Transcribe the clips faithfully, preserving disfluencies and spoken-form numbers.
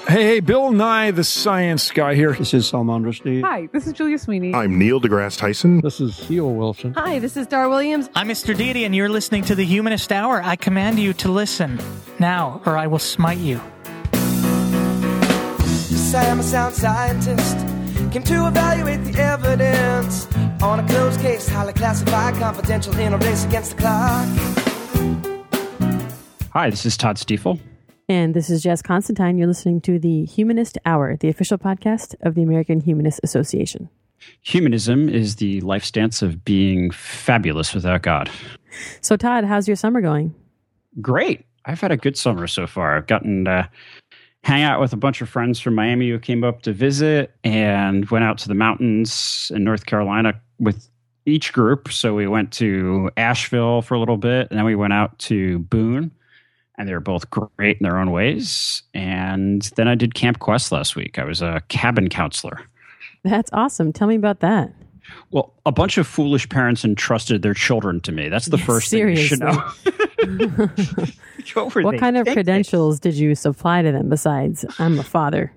Hey, hey, Bill Nye, the science guy here. This is Salman Rushdie. Hi, this is Julia Sweeney. I'm Neil deGrasse Tyson. This is Theo Wilson. Hi, this is Dar Williams. I'm Mister Deedy, and you're listening to The Humanist Hour. I command you to listen now, or I will smite you. Yes, I am a sound scientist. Came to evaluate the evidence on a closed case, highly classified, confidential, in a race against the clock. Hi, this is Todd Stiefel. And this is Jess Constantine. You're listening to the Humanist Hour, the official podcast of the American Humanist Association. Humanism is the life stance of being fabulous without God. So, Todd, how's your summer going? Great. I've had a good summer so far. I've gotten to hang out with a bunch of friends from Miami who came up to visit and went out to the mountains in North Carolina with each group. So we went to Asheville for a little bit, and then we went out to Boone. And they were both great in their own ways. And then I did Camp Quest last week. I was a cabin counselor. That's awesome. Tell me about that. Well, a bunch of foolish parents entrusted their children to me. That's the first Seriously. thing you should know. what what kind of thinking? credentials did you supply to them besides, I'm a father?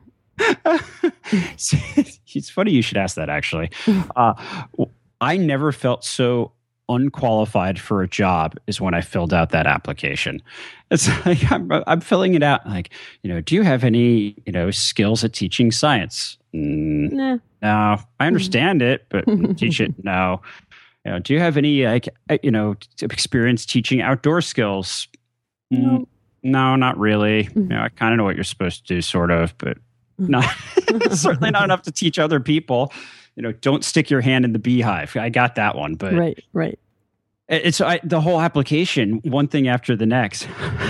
It's funny you should ask that, actually. Uh, I never felt so unqualified for a job is when I filled out that application. It's like I'm, I'm filling it out like, you know, do you have any, you know, skills at teaching science? Mm, nah. No, I understand it, but teach it. No. You know, do you have any, like, you know, experience teaching outdoor skills? No, mm, no, not really. You know, I kind of know what you're supposed to do, sort of, but not certainly not enough to teach other people. You know, don't stick your hand in the beehive. I got that one, but right, right. It's I, the whole application, one thing after the next,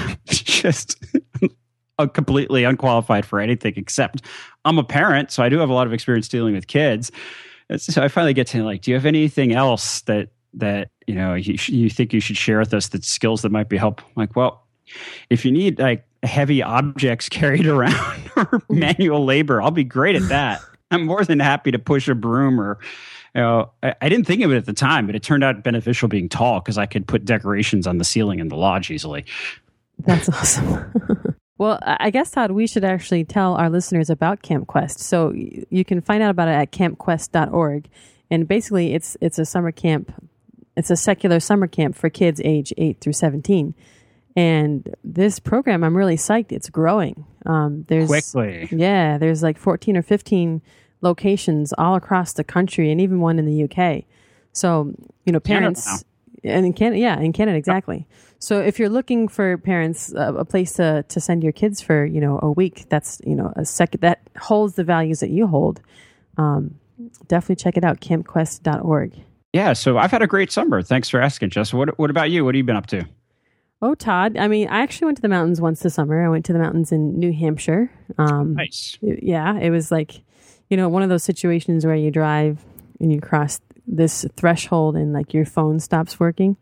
just completely unqualified for anything except I'm a parent, so I do have a lot of experience dealing with kids. So I finally get to like, do you have anything else that that you know you, you think you should share with us, that skills that might be helpful? I'm like, well, if you need like heavy objects carried around or manual labor, I'll be great at that. I'm more than happy to push a broom or, you know, I, I didn't think of it at the time, but it turned out beneficial being tall because I could put decorations on the ceiling in the lodge easily. That's awesome. Well, I guess, Todd, we should actually tell our listeners about Camp Quest. So you can find out about it at camp quest dot org. And basically, it's it's a summer camp. It's a secular summer camp for kids age eight through seventeen. And this program, I'm really psyched. It's growing. Um, there's Quickly. Yeah, there's like fourteen or fifteen locations all across the country, and even one in the U K. So, you know, parents, and in Canada, yeah, in Canada, exactly. So if you're looking for parents, uh, a place to, to send your kids for, you know, a week, that's, you know, a second that holds the values that you hold. Um, definitely check it out, camp quest dot org. Yeah, so I've had a great summer. Thanks for asking, Jess. What, what about you? What have you been up to? Oh, Todd, I mean, I actually went to the mountains once this summer. I went to the mountains in New Hampshire. Um, nice. Yeah, it was like, you know, one of those situations where you drive and you cross this threshold and like your phone stops working,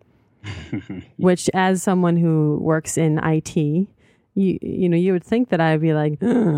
which as someone who works in I T, you you know, you would think that I'd be like,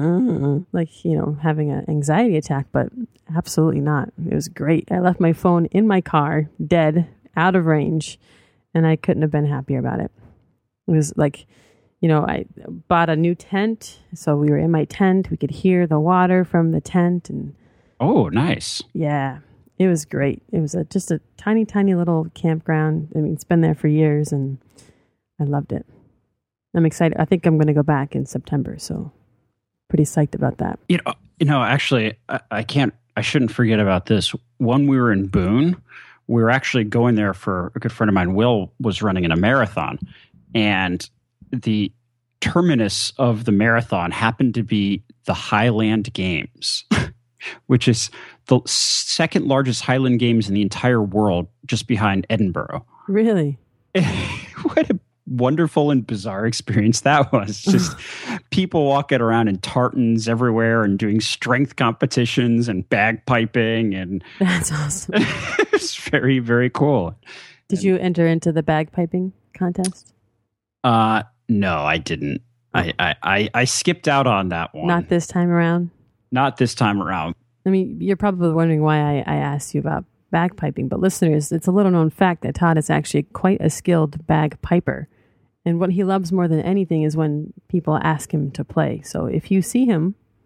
like, you know, having an anxiety attack, but absolutely not. It was great. I left my phone in my car, dead, out of range, and I couldn't have been happier about it. It was like, you know, I bought a new tent, so we were in my tent. We could hear the water from the tent, and oh, nice. Yeah, it was great. It was a, just a tiny, tiny little campground. I mean, it's been there for years, and I loved it. I'm excited. I think I'm going to go back in September, so pretty psyched about that. You know, you know, actually, I, I can't. I shouldn't forget about this. When we were in Boone, we were actually going there for a good friend of mine. Will was running in a marathon. And the terminus of the marathon happened to be the Highland Games, which is the second largest Highland Games in the entire world, just behind Edinburgh. Really? What a wonderful and bizarre experience that was. Just people walking around in tartans everywhere and doing strength competitions and bagpiping. And that's awesome. It's very, very cool. Did and, you enter into the bagpiping contest? Uh, no, I didn't. I, I, I skipped out on that one. Not this time around? Not this time around. I mean, you're probably wondering why I, I asked you about bagpiping, but listeners, it's a little known fact that Todd is actually quite a skilled bagpiper. And what he loves more than anything is when people ask him to play. So if you see him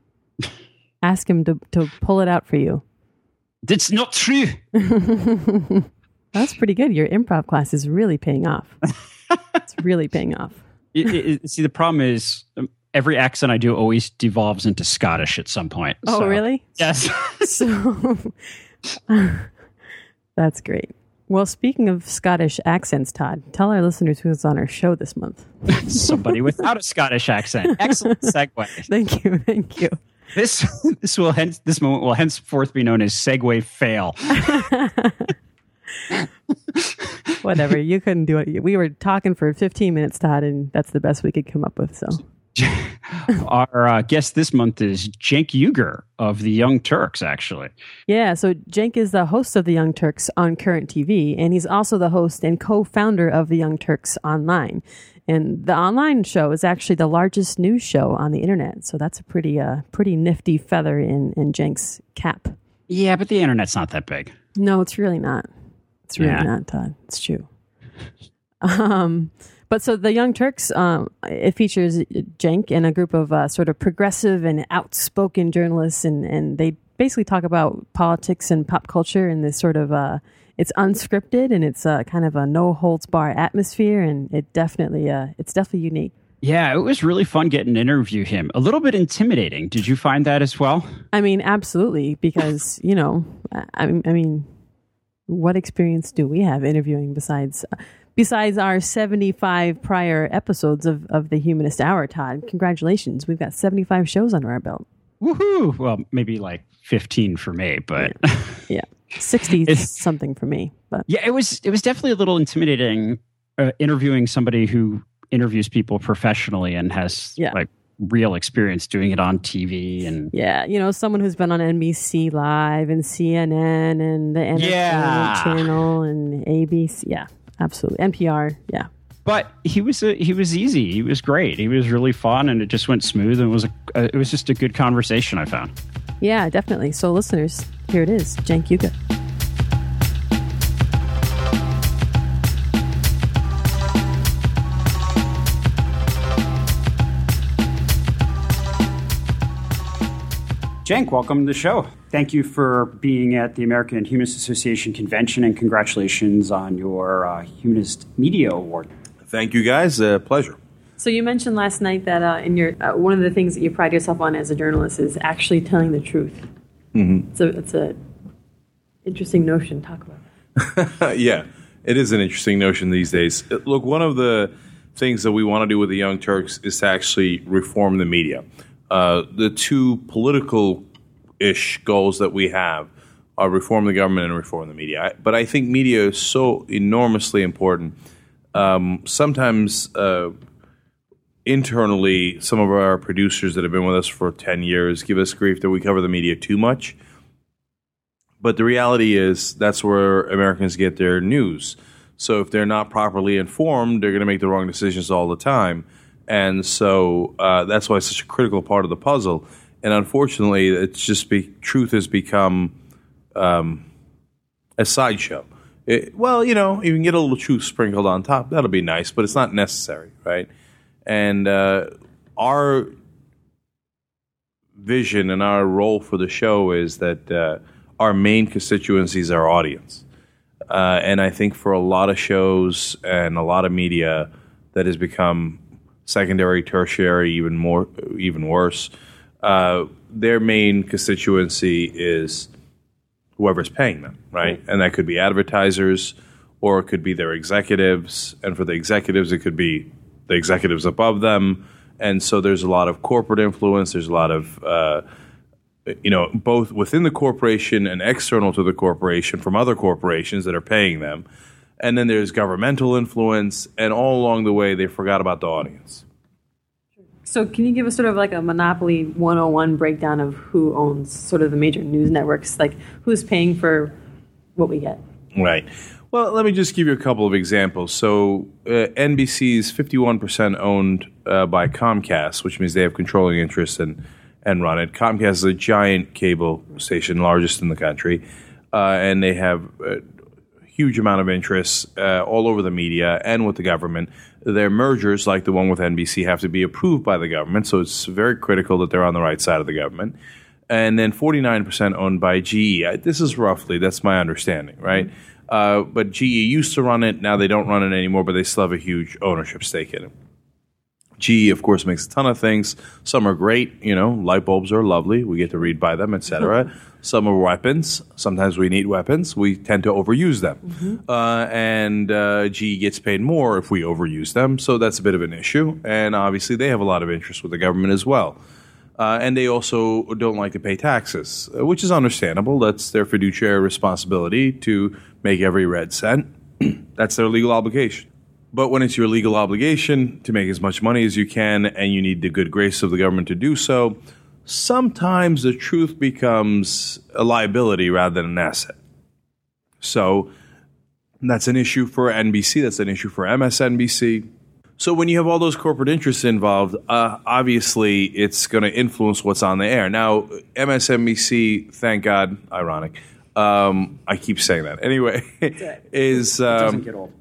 Ask him to, to pull it out for you. That's not true. That's pretty good. Your improv class is really paying off. It's really paying off. it, it, see, the problem is um, every accent I do always devolves into Scottish at some point. Oh, so, really? Yes. So that's great. Well, speaking of Scottish accents, Todd, tell our listeners who's on our show this month. Somebody without a Scottish accent. Excellent segue. Thank you. Thank you. This this will hence this moment will henceforth be known as Segue Fail. Whatever. You couldn't do it. We were talking for fifteen minutes, Todd, and that's the best we could come up with. So, our uh, guest this month is Cenk Uygur of the Young Turks, actually. Yeah. So, Cenk is the host of the Young Turks on Current T V, and he's also the host and co-founder of the Young Turks Online. And the online show is actually the largest news show on the internet. So that's a pretty, uh, pretty nifty feather in in Cenk's cap. Yeah, but the internet's not that big. No, it's really not. It's really Yeah. not, Todd. It's true. Um, but so the Young Turks, um, it features Cenk and a group of uh, sort of progressive and outspoken journalists, and, and they basically talk about politics and pop culture in this sort of, uh, it's unscripted and it's uh, kind of a no holds bar atmosphere, and it definitely, uh, it's definitely unique. Yeah, it was really fun getting to interview him. A little bit intimidating. Did you find that as well? I mean, absolutely, because, you know, I, I mean, what experience do we have interviewing besides besides our seventy-five prior episodes of, of the Humanist Hour, Todd? Congratulations. We've got seventy-five shows under our belt. Woohoo! Well, maybe like fifteen for me, but yeah, yeah. sixty something for me. But yeah, it was it was definitely a little intimidating uh, interviewing somebody who interviews people professionally and has yeah. like real experience doing it on T V. And yeah, you know, someone who's been on N B C Live and C N N and the Entertainment Yeah. Channel and A B C. Yeah, absolutely. N P R. Yeah. But he was a, he was easy. He was great. He was really fun, and it just went smooth. And it was a, uh, it was just a good conversation, I found. Yeah, definitely. So, listeners, here it is, Cenk Uygur. Cenk, welcome to the show. Thank you for being at the American Humanist Association convention, and congratulations on your uh, Humanist Media Award. Thank you, guys. Uh, pleasure. So you mentioned last night that uh, in your uh, one of the things that you pride yourself on as a journalist is actually telling the truth. Mm-hmm. So it's a interesting notion. Talk about that. Yeah, it is an interesting notion these days. Look, one of the things that we want to do with the Young Turks is to actually reform the media. Uh, the two political-ish goals that we have are reform the government and reform the media. I, but I think media is so enormously important. Um, sometimes uh, internally, some of our producers that have been with us for ten years give us grief that we cover the media too much. But the reality is that's where Americans get their news. So if they're not properly informed, they're going to make the wrong decisions all the time. And so uh, that's why it's such a critical part of the puzzle. And unfortunately, it's just be, truth has become um, a sideshow. It, well, you know, you can get a little truth sprinkled on top. That'll be nice, but it's not necessary, right? And uh, our vision and our role for the show is that uh, our main constituency is our audience. Uh, and I think for a lot of shows and a lot of media that has become secondary, tertiary, even more, even worse, uh, their main constituency is whoever's paying them, right? And that could be advertisers, or it could be their executives. And for the executives, it could be the executives above them. And so there's a lot of corporate influence. There's a lot of, uh, you know, both within the corporation and external to the corporation from other corporations that are paying them. And then there's governmental influence. And all along the way, they forgot about the audience. So can you give us sort of like a Monopoly one oh one breakdown of who owns sort of the major news networks? Like who's paying for what we get? Right. Well, let me just give you a couple of examples. So uh, N B C is fifty-one percent owned uh, by Comcast, which means they have controlling interest and, and run it. Comcast is a giant cable station, largest in the country, uh, and they have a huge amount of interest uh, all over the media and with the government. Their mergers, like the one with N B C, have to be approved by the government, so it's very critical that they're on the right side of the government. and then forty-nine percent owned by G E. This is roughly, that's my understanding, right? Mm-hmm. Uh, but G E used to run it. Now they don't run it anymore, but they still have a huge ownership stake in it. G E, of course, makes a ton of things. Some are great. You know, light bulbs are lovely. We get to read by them, et cetera. Some are weapons. Sometimes we need weapons. We tend to overuse them. Mm-hmm. Uh, and uh, G E gets paid more if we overuse them. So that's a bit of an issue. And obviously, they have a lot of interest with the government as well. Uh, and they also don't like to pay taxes, uh, which is understandable. That's their fiduciary responsibility to make every red cent. That's their legal obligation. But when it's your legal obligation to make as much money as you can and you need the good grace of the government to do so, sometimes the truth becomes a liability rather than an asset. So that's an issue for N B C. That's an issue for M S N B C. So when you have all those corporate interests involved, uh, obviously it's going to influence what's on the air. Now, M S N B C, thank God, ironic. Um, I keep saying that. Anyway, is um, it doesn't get old.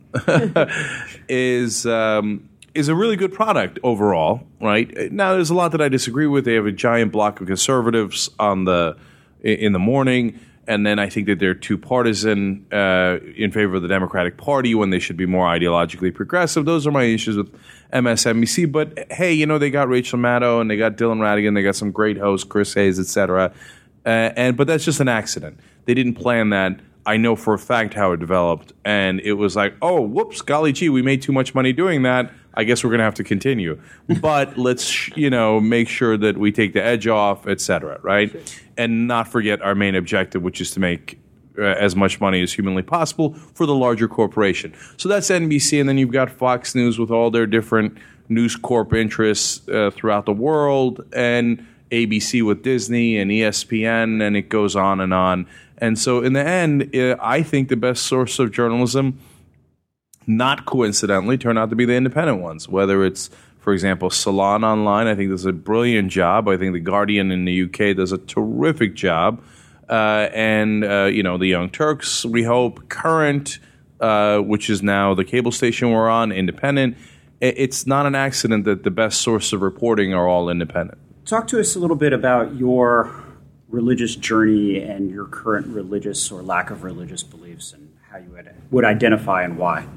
is um, is a really good product overall, right? Now, there's a lot that I disagree with. They have a giant block of conservatives on the in the morning, and then I think that they're too partisan uh, in favor of the Democratic Party when they should be more ideologically progressive. Those are my issues with M S N B C. But hey, you know, they got Rachel Maddow and they got Dylan Ratigan, they got some great hosts, Chris Hayes, et cetera. Uh, and but that's just an accident. They didn't plan that. I know for a fact how it developed, and it was like, oh, whoops, golly gee, we made too much money doing that. I guess we're going to have to continue. But let's, you know, make sure that we take the edge off, et cetera, right? Sure. And not forget our main objective, which is to make uh, as much money as humanly possible for the larger corporation. So that's N B C, and then you've got Fox News with all their different News Corp interests uh, throughout the world, and A B C with Disney and E S P N, and it goes on and on. And so in the end, uh, I think the best source of journalism, not coincidentally, turn out to be the independent ones, whether it's, for example, Salon Online. I think does a brilliant job. I think The Guardian in the U K does a terrific job. Uh, and, uh, you know, The Young Turks, we hope, Current, uh, which is now the cable station we're on, independent. It's not an accident that the best source of reporting are all independent. Talk to us a little bit about your religious journey and your current religious or lack of religious beliefs and how you would, would identify and why.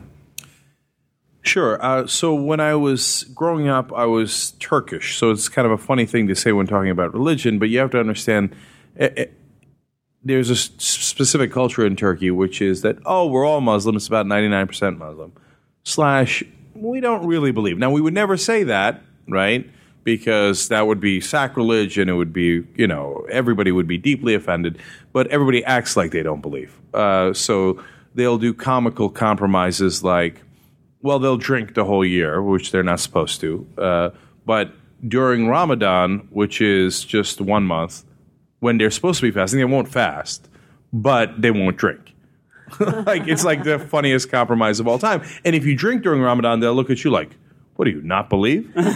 Sure. Uh, so when I was growing up, I was Turkish. So it's kind of a funny thing to say when talking about religion, but you have to understand it, it, there's a s- specific culture in Turkey, which is that, oh, we're all Muslim. It's about ninety-nine percent Muslim. Slash, we don't really believe. Now, we would never say that, right? Because that would be sacrilege and it would be, you know, everybody would be deeply offended. But everybody acts like they don't believe. Uh, so they'll do comical compromises like, well, they'll drink the whole year, which they're not supposed to. Uh, but during Ramadan, which is just one month, when they're supposed to be fasting, they won't fast, but they won't drink. Like, it's like the funniest compromise of all time. And if you drink during Ramadan, they'll look at you like, what do you not believe? Like,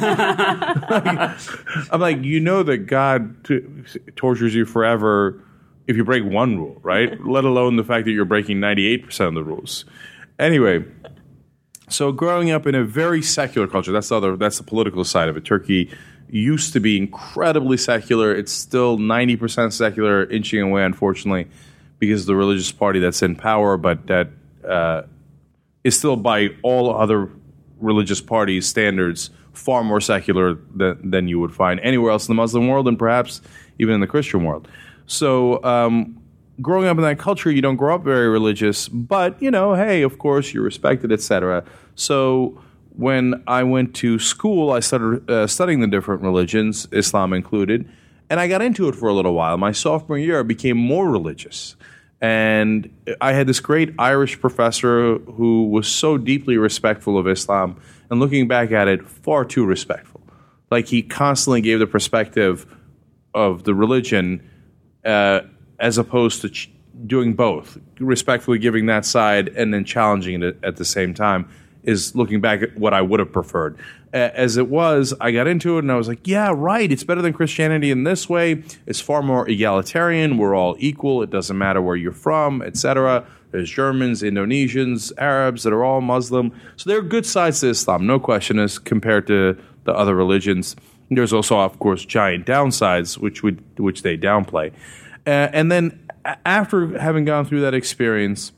I'm like, you know that God t- tortures you forever if you break one rule, right? Let alone the fact that you're breaking ninety-eight percent of the rules. Anyway, so growing up in a very secular culture, that's the other, that's the political side of it. Turkey used to be incredibly secular. It's still ninety percent secular, inching away, unfortunately, because of the religious party that's in power, but that uh, is still by all other religious parties' standards far more secular than, than you would find anywhere else in the Muslim world and perhaps even in the Christian world. So um, growing up in that culture, you don't grow up very religious, but, you know, hey, of course, you're respected, et cetera. So when I went to school, I started uh, studying the different religions, Islam included, and I got into it for a little while. My sophomore year, I became more religious. And I had this great Irish professor who was so deeply respectful of Islam, and looking back at it, far too respectful. Like, he constantly gave the perspective of the religion uh, as opposed to ch- doing both, respectfully giving that side and then challenging it at the same time, is looking back at what I would have preferred. As it was, I got into it and I was like, yeah, right, it's better than Christianity in this way. It's far more egalitarian. We're all equal. It doesn't matter where you're from, et cetera. There's Germans, Indonesians, Arabs that are all Muslim. So there are good sides to Islam, no question, as compared to the other religions. There's also, of course, giant downsides, which would which they downplay. Uh, and then after having gone through that experience,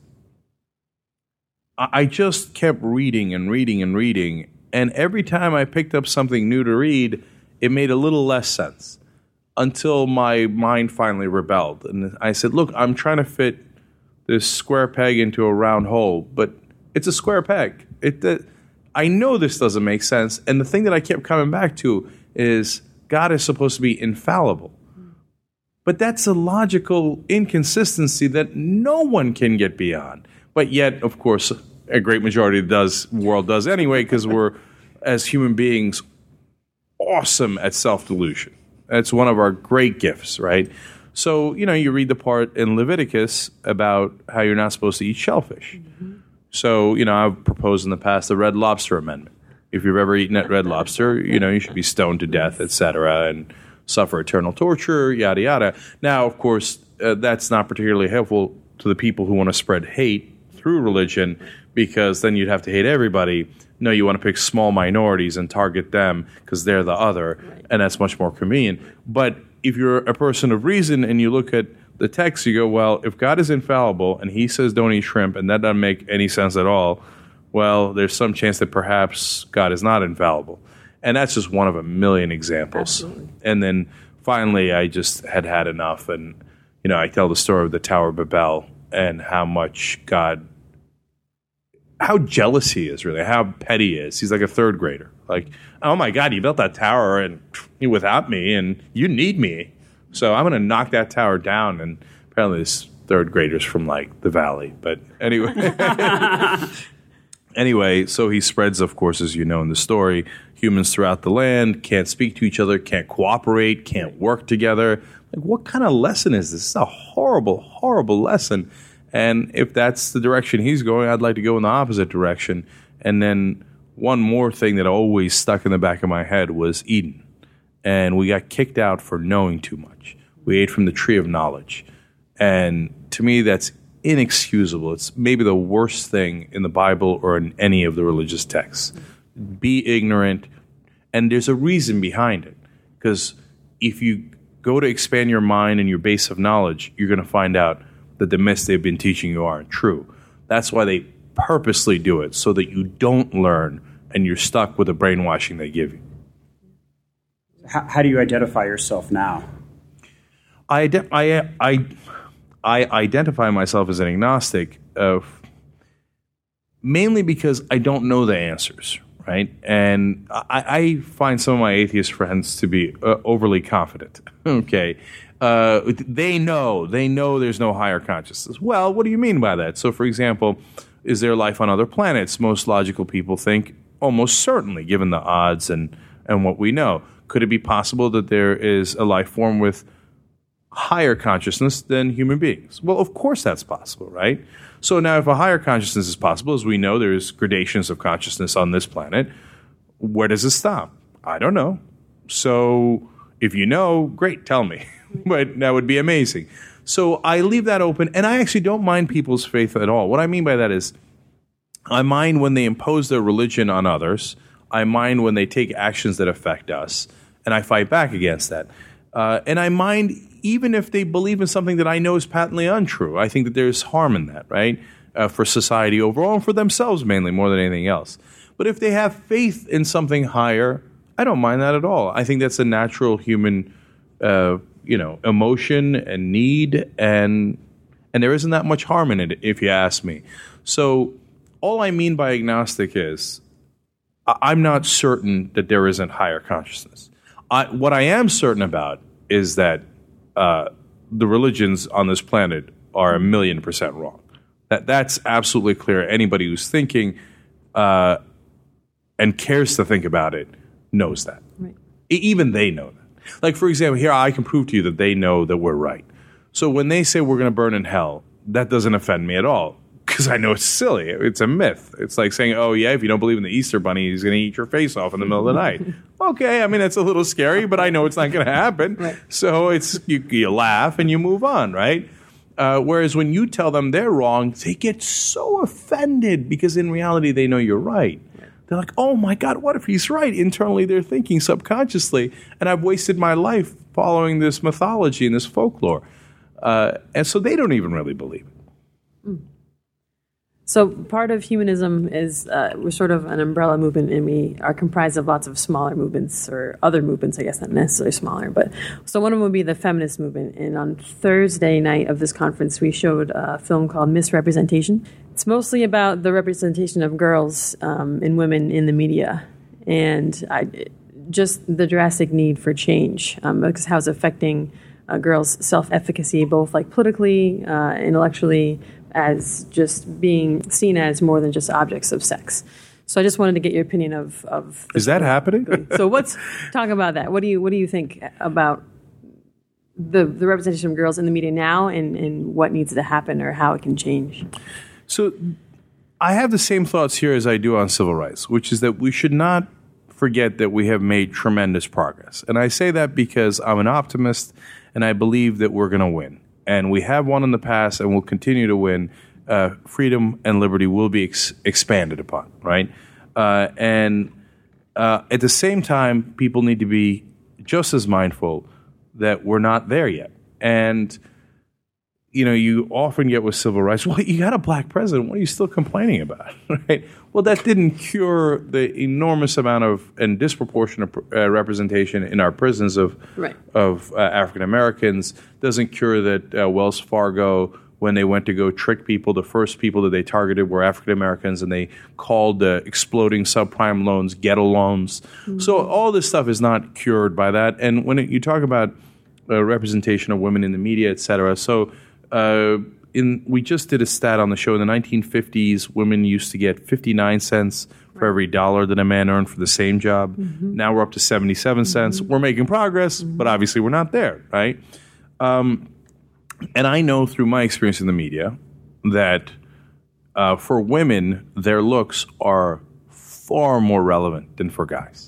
I just kept reading and reading and reading. And every time I picked up something new to read, it made a little less sense until my mind finally rebelled. And I said, look, I'm trying to fit this square peg into a round hole, but it's a square peg. It, uh, I know this doesn't make sense. And the thing that I kept coming back to is God is supposed to be infallible. But that's a logical inconsistency that no one can get beyond. But yet, of course, a great majority of the does, world does anyway, because we're, as human beings, awesome at self-delusion. That's one of our great gifts, right? So, you know, you read the part in Leviticus about how you're not supposed to eat shellfish. Mm-hmm. So, you know, I've proposed in the past the Red Lobster Amendment. If you've ever eaten at Red Lobster, you know, you should be stoned to death, et cetera, and suffer eternal torture, yada, yada. Now, of course, uh, that's not particularly helpful to the people who want to spread hate through religion, because then you'd have to hate everybody. No, you want to pick small minorities and target them because they're the other, right. And that's much more convenient. But if you're a person of reason and you look at the text, you go, well, if God is infallible and he says don't eat shrimp and that doesn't make any sense at all, well, there's some chance that perhaps God is not infallible. And that's just one of a million examples. Absolutely. And then finally, I just had had enough. And, you know, I tell the story of the Tower of Babel and how much God, how jealous he is, really, how petty he is. He's like a third grader. Like, oh, my God, you built that tower and without me, and you need me. So I'm going to knock that tower down. And apparently this third grader's from, like, the valley. But anyway. Anyway, so he spreads, of course, as you know in the story, humans throughout the land, can't speak to each other, can't cooperate, can't work together. Like, what kind of lesson is this? This is a horrible, horrible lesson. And if that's the direction he's going, I'd like to go in the opposite direction. And then one more thing that always stuck in the back of my head was Eden. And we got kicked out for knowing too much. We ate from the tree of knowledge. And to me, that's inexcusable. It's maybe the worst thing in the Bible or in any of the religious texts. Be ignorant, and there's a reason behind it. Because if you go to expand your mind and your base of knowledge, you're going to find out that the myths they've been teaching you aren't true. That's why they purposely do it, so that you don't learn and you're stuck with the brainwashing they give you. How, how do you identify yourself now? I, I, I, I identify myself as an agnostic, uh, mainly because I don't know the answers, right? And I, I find some of my atheist friends to be uh, overly confident. Okay, uh, they know they know there's no higher consciousness. Well, what do you mean by that? So, for example, is there life on other planets? Most logical people think almost certainly, given the odds and and what we know. Could it be possible that there is a life form with higher consciousness than human beings? Well, of course that's possible, right? So now if a higher consciousness is possible, as we know there's gradations of consciousness on this planet, where does it stop? I don't know. So if you know, great, tell me. But that would be amazing. So I leave that open, and I actually don't mind people's faith at all. What I mean by that is I mind when they impose their religion on others. I mind when they take actions that affect us, and I fight back against that. Uh, and I mind even if they believe in something that I know is patently untrue. I think that there's harm in that, right? Uh, for society overall and for themselves mainly more than anything else. But if they have faith in something higher, I don't mind that at all. I think that's a natural human, uh, you know, emotion and need, and and there isn't that much harm in it, if you ask me. So all I mean by agnostic is I'm not certain that there isn't higher consciousness. I, what I am certain about is that uh, the religions on this planet are a million percent wrong. That that's absolutely clear. Anybody who's thinking uh, and cares to think about it knows that. Right. E- even they know that. Like, for example, here I can prove to you that they know that we're right. So when they say we're going to burn in hell, that doesn't offend me at all. Because I know it's silly. It's a myth. It's like saying, oh, yeah, if you don't believe in the Easter Bunny, he's going to eat your face off in the middle of the night. Okay, I mean, it's a little scary, but I know it's not going to happen. Right. So it's you, you laugh and you move on, right? Uh, whereas when you tell them they're wrong, they get so offended because in reality they know you're right. They're They're like, oh my God, what if he's right? Internally, they're thinking subconsciously, and I've wasted my life following this mythology and this folklore. Uh, and so they don't even really believe it. Mm. So part of humanism is uh, we're sort of an umbrella movement, and we are comprised of lots of smaller movements, or other movements, I guess, not necessarily smaller. But so one of them would be the feminist movement. And on Thursday night of this conference, we showed a film called Misrepresentation. It's mostly about the representation of girls um, and women in the media, and I, just the drastic need for change, um, because how it's affecting uh, girls' self-efficacy, both like politically, uh, intellectually, as just being seen as more than just objects of sex. So I just wanted to get your opinion of of. Is that happening? So let's talk about that. What do you what do you think about the the representation of girls in the media now, and, and what needs to happen or how it can change? So I have the same thoughts here as I do on civil rights, which is that we should not forget that we have made tremendous progress. And I say that because I'm an optimist and I believe that we're going to win. And we have won in the past and will continue to win. Uh, freedom and liberty will be ex- expanded upon, right? Uh, and uh, at the same time, people need to be just as mindful that we're not there yet. And you know, you often get with civil rights, well, you got a black president. What are you still complaining about? Right? Well, that didn't cure the enormous amount of and disproportionate uh, representation in our prisons of right. of uh, African Americans. Doesn't cure that uh, Wells Fargo, when they went to go trick people, the first people that they targeted were African Americans, and they called the exploding subprime loans ghetto loans. Mm-hmm. So all this stuff is not cured by that. And when it, you talk about uh, representation of women in the media, et cetera, so Uh, in we just did a stat on the show. In the nineteen fifties, women used to get fifty-nine cents for every dollar that a man earned for the same job. Mm-hmm. Now we're up to seventy-seven cents. Mm-hmm. We're making progress, mm-hmm. but obviously we're not there, right? Um, and I know through my experience in the media that uh, for women, their looks are far more relevant than for guys.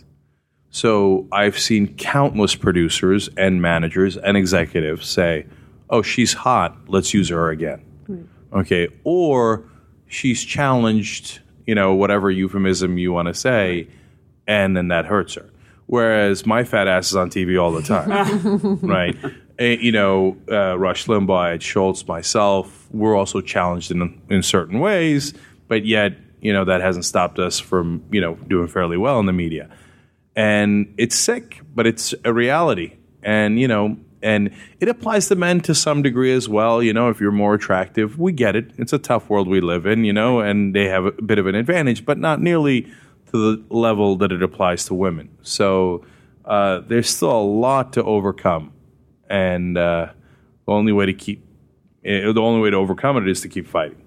So I've seen countless producers and managers and executives say, oh, she's hot, let's use her again. Right. Okay, or she's challenged, you know, whatever euphemism you want to say, and then that hurts her. Whereas my fat ass is on T V all the time, right? And, you know, uh, Rush Limbaugh, Ed Schultz, myself, we're also challenged in in certain ways, but yet, you know, that hasn't stopped us from, you know, doing fairly well in the media. And it's sick, but it's a reality. And, you know, and it applies to men to some degree as well. You know, if you're more attractive, we get it. It's a tough world we live in, you know, and they have a bit of an advantage, but not nearly to the level that it applies to women. So uh, there's still a lot to overcome. And uh, the only way to keep, uh, the only way to overcome it is to keep fighting.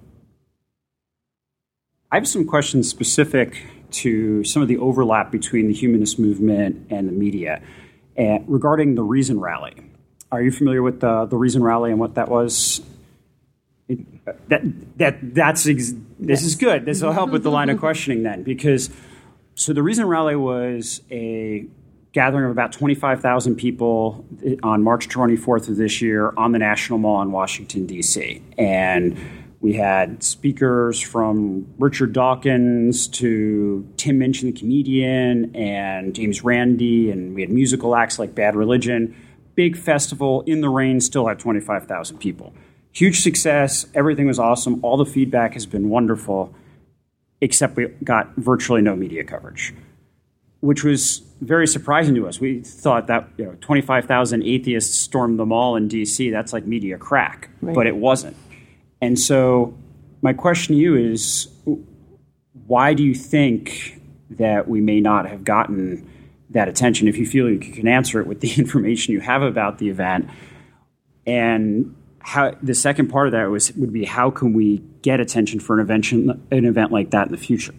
I have some questions specific to some of the overlap between the humanist movement and the media uh, regarding the Reason Rally. Are you familiar with the, the Reason Rally and what that was? It, that that that's ex- this yes. is good. This will help with the line of questioning then, because so the Reason Rally was a gathering of about twenty-five thousand people on March twenty-fourth of this year on the National Mall in Washington, D C. And we had speakers from Richard Dawkins to Tim Minchin, the comedian, and James Randi, and we had musical acts like Bad Religion. Big festival in the rain, still had twenty-five thousand people. Huge success. Everything was awesome. All the feedback has been wonderful, except we got virtually no media coverage, which was very surprising to us. We thought that, you know, twenty-five thousand atheists stormed the mall in D C. That's like media crack, right. But it wasn't. And so my question to you is, why do you think that we may not have gotten that attention, if you feel you can answer it with the information you have about the event? And how the second part of that was would be, how can we get attention for an event, an event like that in the future?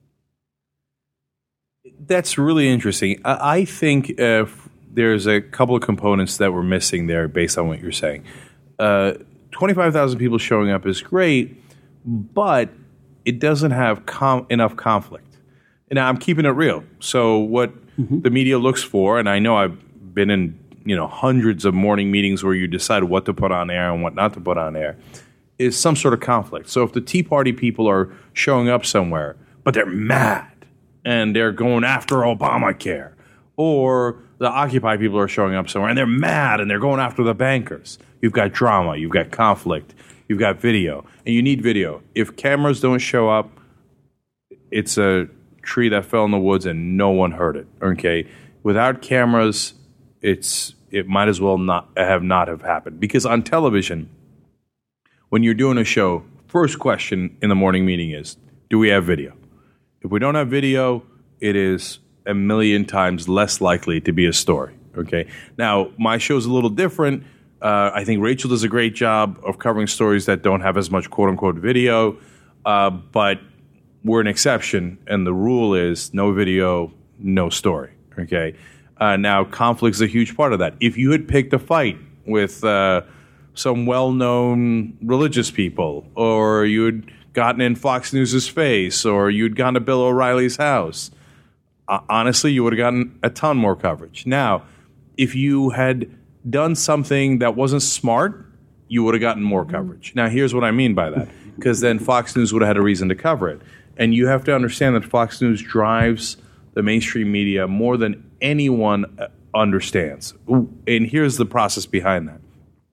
That's really interesting. I think uh, there's a couple of components that we're missing there based on what you're saying. Uh, twenty-five thousand people showing up is great, but it doesn't have com- enough conflict. And I'm keeping it real. So what mm-hmm. the media looks for, and I know I've been in, you know, hundreds of morning meetings where you decide what to put on air and what not to put on air, is some sort of conflict. So if the Tea Party people are showing up somewhere, but they're mad, and they're going after Obamacare. Or the Occupy people are showing up somewhere and they're mad and they're going after the bankers. You've got drama, you've got conflict, you've got video, and you need video. If cameras don't show up, it's a tree that fell in the woods and no one heard it. Okay, without cameras, it's it might as well not have not have happened. Because on television, when you're doing a show, first question in the morning meeting is, do we have video? If we don't have video, it is a million times less likely to be a story. Okay. Now, my show's a little different. Uh, I think Rachel does a great job of covering stories that don't have as much quote unquote video, uh, but we're an exception, and the rule is no video, no story. Okay. Uh, now, conflict is a huge part of that. If you had picked a fight with uh, some well-known religious people, or you had gotten in Fox News' face, or you'd gone to Bill O'Reilly's house, uh, honestly, you would have gotten a ton more coverage. Now, if you had done something that wasn't smart, you would have gotten more coverage. Now, here's what I mean by that, because then Fox News would have had a reason to cover it. And you have to understand that Fox News drives the mainstream media more than anyone understands. And here's the process behind that.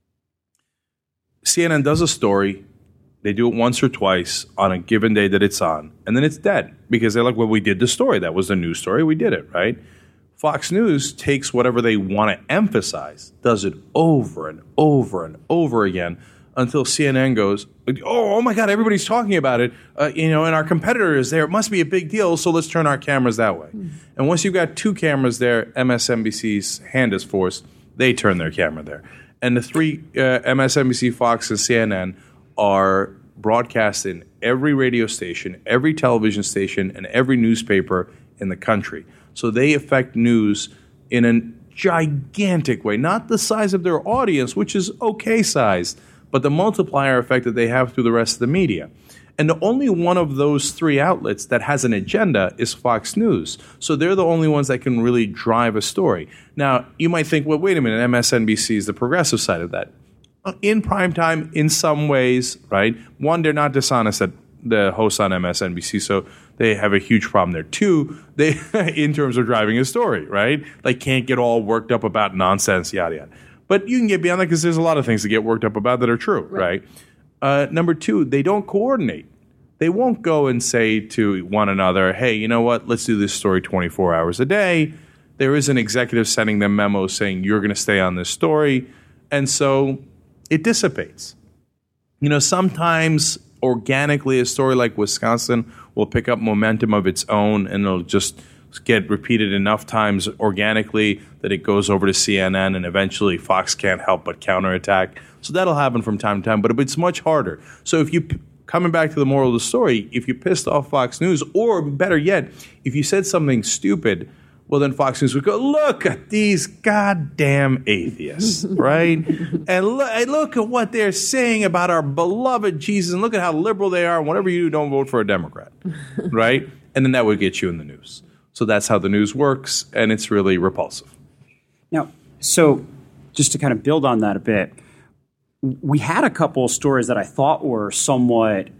C N N does a story. They do it once or twice on a given day that it's on, and then it's dead because they're like, well, we did the story. That was the news story. We did it, right? Fox News takes whatever they want to emphasize, does it over and over and over again until C N N goes, oh, oh my God, everybody's talking about it, uh, you know, and our competitor is there. It must be a big deal, so let's turn our cameras that way. Mm. And once you've got two cameras there, M S N B C's hand is forced. They turn their camera there. And the three, uh, M S N B C, Fox, and C N N are broadcast in every radio station, every television station, and every newspaper in the country. So they affect news in a gigantic way, not the size of their audience, which is okay sized, but the multiplier effect that they have through the rest of the media. And the only one of those three outlets that has an agenda is Fox News. So they're the only ones that can really drive a story. Now, you might think, well, wait a minute, M S N B C is the progressive side of that. In primetime, in some ways, right? One, they're not dishonest at the hosts on M S N B C, so they have a huge problem there. Two, they, in terms of driving a story, right? They can't get all worked up about nonsense, yada, yada. But you can get beyond that because there's a lot of things to get worked up about that are true, right? right? Uh, number two, they don't coordinate. They won't go and say to one another, hey, you know what, let's do this story twenty-four hours a day. There is an executive sending them memos saying you're going to stay on this story. And so it dissipates. You know, sometimes organically a story like Wisconsin will pick up momentum of its own and it'll just get repeated enough times organically that it goes over to C N N and eventually Fox can't help but counterattack. So that'll happen from time to time, but it's much harder. So if you, coming back to the moral of the story, if you pissed off Fox News, or better yet, if you said something stupid, well, then Fox News would go, look at these goddamn atheists, right? and, look, and look at what they're saying about our beloved Jesus, and look at how liberal they are, and whatever you do, don't vote for a Democrat, right? And then that would get you in the news. So that's how the news works, and it's really repulsive. Now, so just to kind of build on that a bit, we had a couple of stories that I thought were somewhat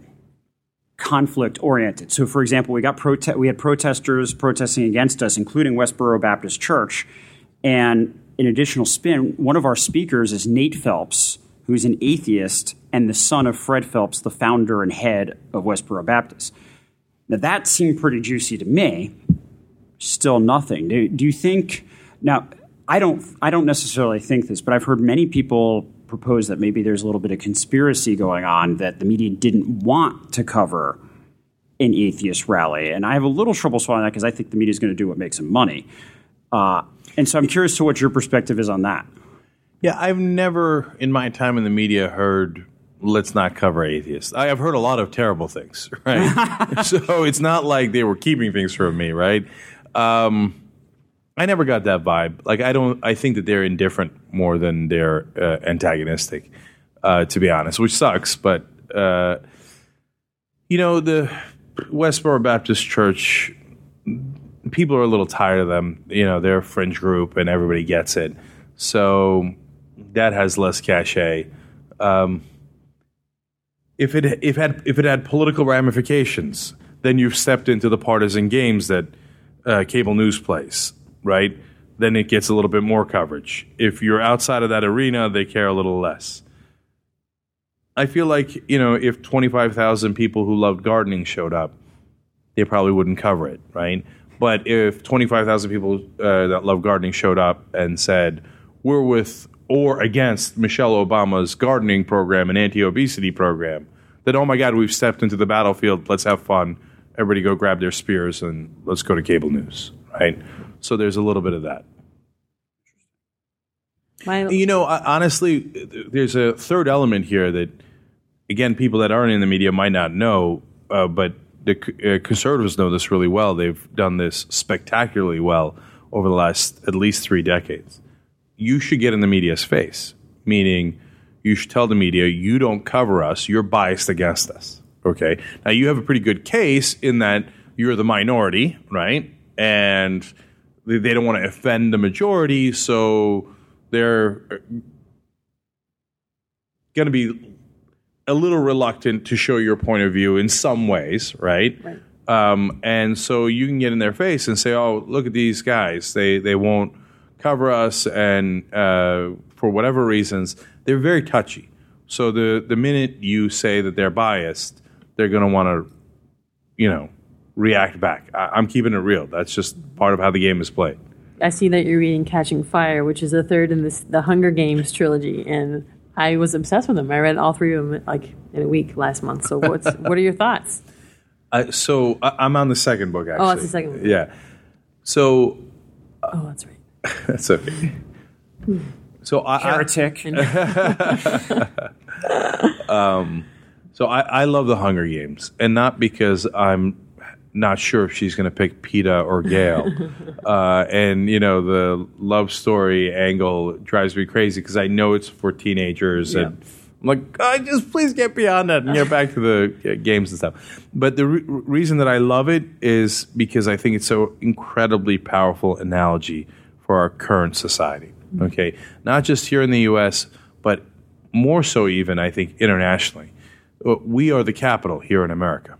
conflict-oriented. So, for example, we got prote- we had protesters protesting against us, including Westboro Baptist Church. And an additional spin, one of our speakers is Nate Phelps, who's an atheist and the son of Fred Phelps, the founder and head of Westboro Baptist. Now, that seemed pretty juicy to me. Still nothing. Do, do you think – now, I don't, I don't necessarily think this, but I've heard many people – propose that maybe there's a little bit of conspiracy going on, that the media didn't want to cover an atheist rally. And I have a little trouble swallowing that because I think the media is going to do what makes them money. Uh, and so I'm curious to what your perspective is on that. Yeah, I've never in my time in the media heard, let's not cover atheists. I have heard a lot of terrible things, right? So it's not like they were keeping things from me, right? Um, I never got that vibe. Like, I don't. I think that they're indifferent more than they're uh, antagonistic, uh, to be honest, which sucks. But uh, you know, the Westboro Baptist Church, people are a little tired of them. You know, they're a fringe group, and everybody gets it. So that has less cachet. Um, if it if had if it had political ramifications, then you've stepped into the partisan games that uh, cable news plays, right? Then it gets a little bit more coverage. If you're outside of that arena, they care a little less. I feel like, you know, if twenty-five thousand people who loved gardening showed up, they probably wouldn't cover it, right? But if twenty-five thousand people uh, that love gardening showed up and said, we're with or against Michelle Obama's gardening program and anti-obesity program, then, oh my God, we've stepped into the battlefield. Let's have fun. Everybody go grab their spears and let's go to cable news, right? So there's a little bit of that. My- you know, honestly, there's a third element here that, again, people that aren't in the media might not know, uh, but the uh, conservatives know this really well. They've done this spectacularly well over the last at least three decades. You should get in the media's face, meaning you should tell the media, you don't cover us, you're biased against us, okay? Now, you have a pretty good case in that you're the minority, right? And they, they don't want to offend the majority, so they're going to be a little reluctant to show your point of view in some ways, right? Right. Um, and so you can get in their face and say, oh, look at these guys. They they won't cover us, and uh, for whatever reasons, they're very touchy. So the, the minute you say that they're biased, they're going to want to, you know, react back. I, I'm keeping it real. That's just part of how the game is played. I see that you're reading Catching Fire, which is the third in this the Hunger Games trilogy, and I was obsessed with them. I read all three of them like in a week last month. So what's what are your thoughts? Uh, so I, I'm on the second book, actually. Oh, that's the second one. Yeah. So uh, Oh, that's right. that's okay. So I, Heretic. I um, so I, I love the Hunger Games, and not because I'm not sure if she's going to pick Peeta or Gale. uh, and, you know, the love story angle drives me crazy because I know it's for teenagers. Yeah. And I'm like, oh, just please get beyond that and get back to the uh, games and stuff. But the re- reason that I love it is because I think it's so incredibly powerful analogy for our current society. Okay? Not just here in the U S, but more so even, I think, internationally. We are the capital here in America.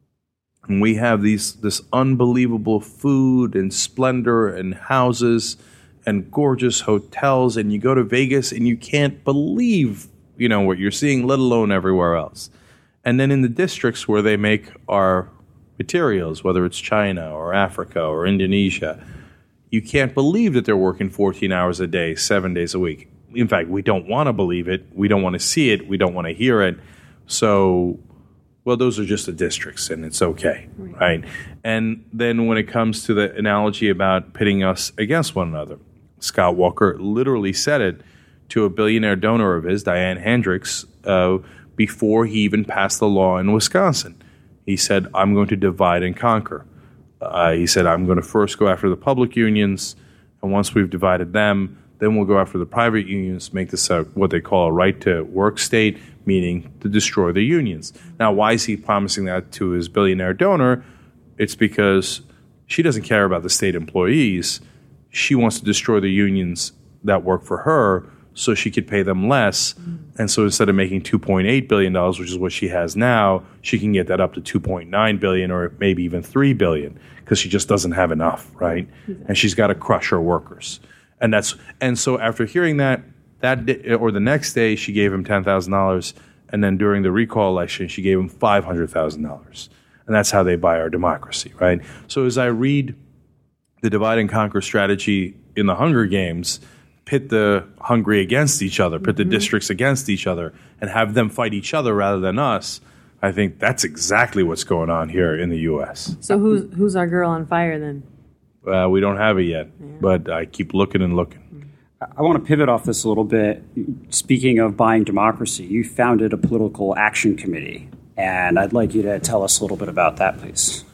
And we have these this unbelievable food and splendor and houses and gorgeous hotels. And you go to Vegas and you can't believe, you know, what you're seeing, let alone everywhere else. And then in the districts where they make our materials, whether it's China or Africa or Indonesia, you can't believe that they're working fourteen hours a day, seven days a week. In fact, we don't want to believe it. We don't want to see it. We don't want to hear it. So... well, those are just the districts, and it's okay, right. right? And then when it comes to the analogy about pitting us against one another, Scott Walker literally said it to a billionaire donor of his, Diane Hendricks, uh, before he even passed the law in Wisconsin. He said, I'm going to divide and conquer. Uh, he said, I'm going to first go after the public unions, and once we've divided them, then we'll go after the private unions, make this a, what they call a right-to-work state, meaning to destroy the unions. Now, why is he promising that to his billionaire donor? It's because she doesn't care about the state employees. She wants to destroy the unions that work for her so she could pay them less. And so instead of making two point eight billion dollars, which is what she has now, she can get that up to two point nine billion dollars or maybe even three billion dollars because she just doesn't have enough, right? And she's got to crush her workers. And that's and so after hearing that, that day, or the next day, she gave him ten thousand dollars, and then during the recall election, she gave him five hundred thousand dollars. And that's how they buy our democracy, right? So as I read the divide and conquer strategy in the Hunger Games, pit the hungry against each other, pit the mm-hmm. districts against each other, and have them fight each other rather than us, I think that's exactly what's going on here in the U S. So who's who's our girl on fire then? Uh, we don't have it yet, yeah. but I keep looking and looking. I want to pivot off this a little bit. Speaking of buying democracy, you founded a political action committee, and I'd like you to tell us a little bit about that, please.